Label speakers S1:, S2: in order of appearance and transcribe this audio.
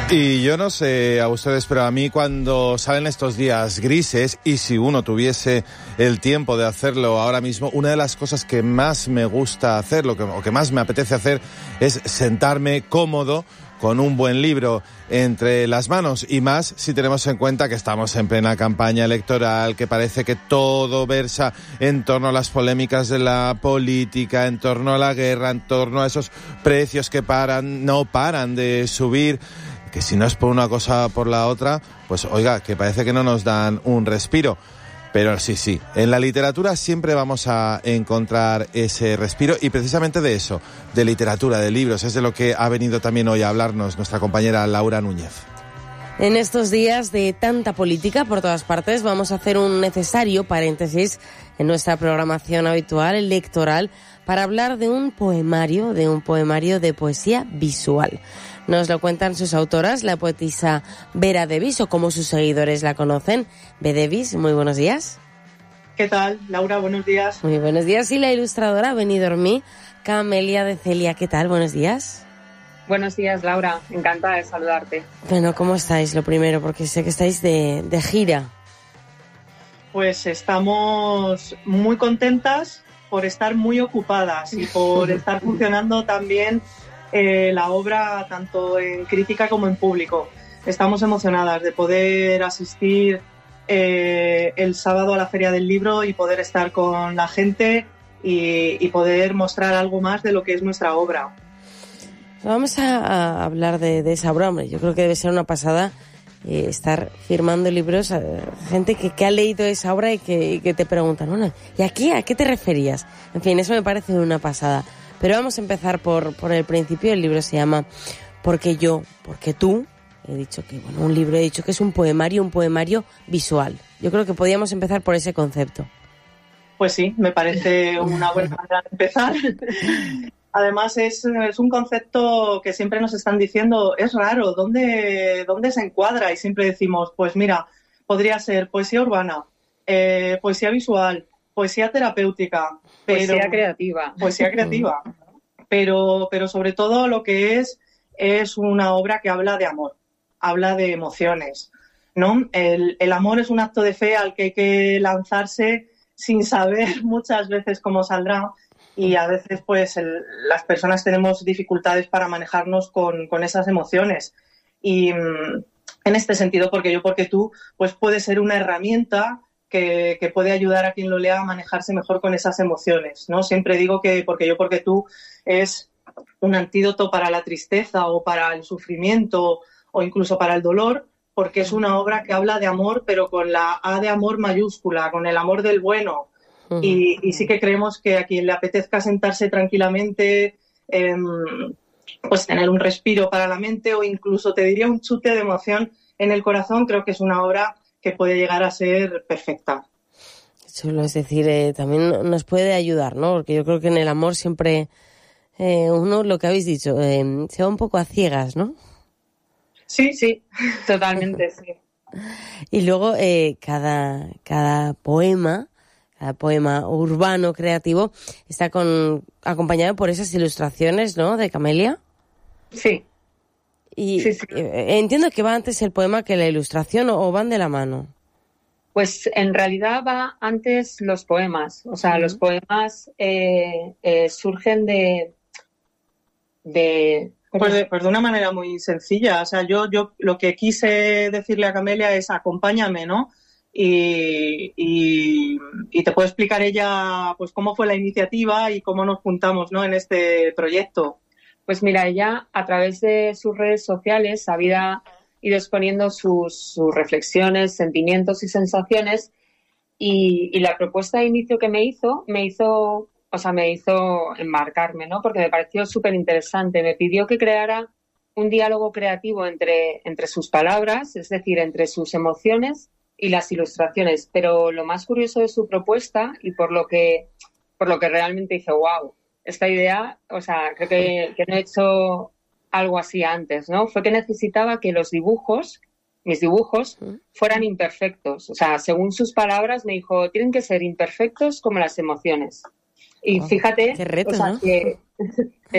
S1: Y yo no sé a ustedes, pero a mí cuando salen estos días grises, y si uno tuviese el tiempo de hacerlo ahora mismo, una de las cosas que más me gusta hacer, o que más me apetece hacer, es sentarme cómodo con un buen libro entre las manos, y más si tenemos en cuenta que estamos en plena campaña electoral, que parece que todo versa en torno a las polémicas de la política, en torno a la guerra, en torno a esos precios que no paran de subir, que si no es por una cosa por la otra, pues oiga, que parece que no nos dan un respiro. Pero sí, en la literatura siempre vamos a encontrar ese respiro, y precisamente de eso, de literatura, de libros, es de lo que ha venido también hoy a hablarnos nuestra compañera Laura Núñez.
S2: En estos días de tanta política por todas partes, vamos a hacer un necesario paréntesis en nuestra programación habitual electoral para hablar de un poemario de poesía visual. Nos lo cuentan sus autoras, la poetisa Vera Davis, o como sus seguidores la conocen, B. Davis. Muy buenos días.
S3: ¿Qué tal, Laura? Buenos días.
S2: Muy buenos días. Y la ilustradora Benidormí, Camelia de Celia. ¿Qué tal? Buenos días.
S4: Buenos días, Laura. Encantada de saludarte.
S2: Bueno, ¿cómo estáis? Lo primero, porque sé que estáis de gira.
S3: Pues estamos muy contentas por estar muy ocupadas y por estar funcionando también la obra tanto en crítica como en público. Estamos emocionadas de poder asistir el sábado a la Feria del Libro y poder estar con la gente y poder mostrar algo más de lo que es nuestra obra.
S2: Vamos a hablar de esa obra, hombre. Yo creo que debe ser una pasada estar firmando libros a gente que ha leído esa obra y que te preguntan, bueno, ¿y aquí a qué te referías? En fin, eso me parece una pasada. Pero vamos a empezar por el principio. El libro se llama Porque yo, porque tú. He dicho que, bueno, un libro, he dicho que es un poemario visual. Yo creo que podíamos empezar por ese concepto.
S3: Pues sí, me parece una buena manera de empezar. Además es un concepto que siempre nos están diciendo, es raro, ¿dónde se encuadra? Y siempre decimos, pues mira, podría ser poesía urbana, poesía visual, poesía terapéutica,
S4: poesía creativa.
S3: Poesía creativa. Pero sobre todo lo que es una obra que habla de amor, habla de emociones, ¿no? El amor es un acto de fe al que hay que lanzarse sin saber muchas veces cómo saldrá, y a veces pues las personas tenemos dificultades para manejarnos con esas emociones. Y en este sentido, porque yo, porque tú, pues puede ser una herramienta que puede ayudar a quien lo lea a manejarse mejor con esas emociones, ¿no? Siempre digo que porque yo, porque tú es un antídoto para la tristeza o para el sufrimiento o incluso para el dolor, porque es una obra que habla de amor, pero con la A de amor mayúscula, con el amor del bueno. Y sí que creemos que a quien le apetezca sentarse tranquilamente, pues tener un respiro para la mente o incluso, te diría, un chute de emoción en el corazón, creo que es una obra que puede llegar a ser perfecta.
S2: Chulo, es decir, también nos puede ayudar, ¿no? Porque yo creo que en el amor siempre uno, lo que habéis dicho, se va un poco a ciegas, ¿no?
S4: Sí, totalmente, sí.
S2: Y luego cada poema urbano creativo está acompañado por esas ilustraciones, ¿no?, de Camelia.
S4: Sí.
S2: Y
S4: sí.
S2: Entiendo que va antes el poema que la ilustración, o van de la mano.
S4: Pues en realidad va antes los poemas. O sea, los poemas surgen de
S3: pues de una manera muy sencilla. O sea, yo lo que quise decirle a Camelia es acompáñame, ¿no? Y te puede explicar ella pues cómo fue la iniciativa y cómo nos juntamos, ¿no?, en este proyecto.
S4: Pues mira, ella a través de sus redes sociales había ido exponiendo sus reflexiones, sentimientos y sensaciones, y la propuesta de inicio que me hizo embarcarme, ¿no? Porque me pareció súper interesante. Me pidió que creara un diálogo creativo entre sus palabras, es decir, entre sus emociones y las ilustraciones. Pero lo más curioso de su propuesta, y por lo que realmente dije, wow, esta idea, o sea, creo que no he hecho algo así antes, ¿no? Fue que necesitaba que mis dibujos, fueran imperfectos. O sea, según sus palabras me dijo, tienen que ser imperfectos como las emociones. Y fíjate,
S2: qué reto,
S4: o sea,
S2: ¿no?
S4: que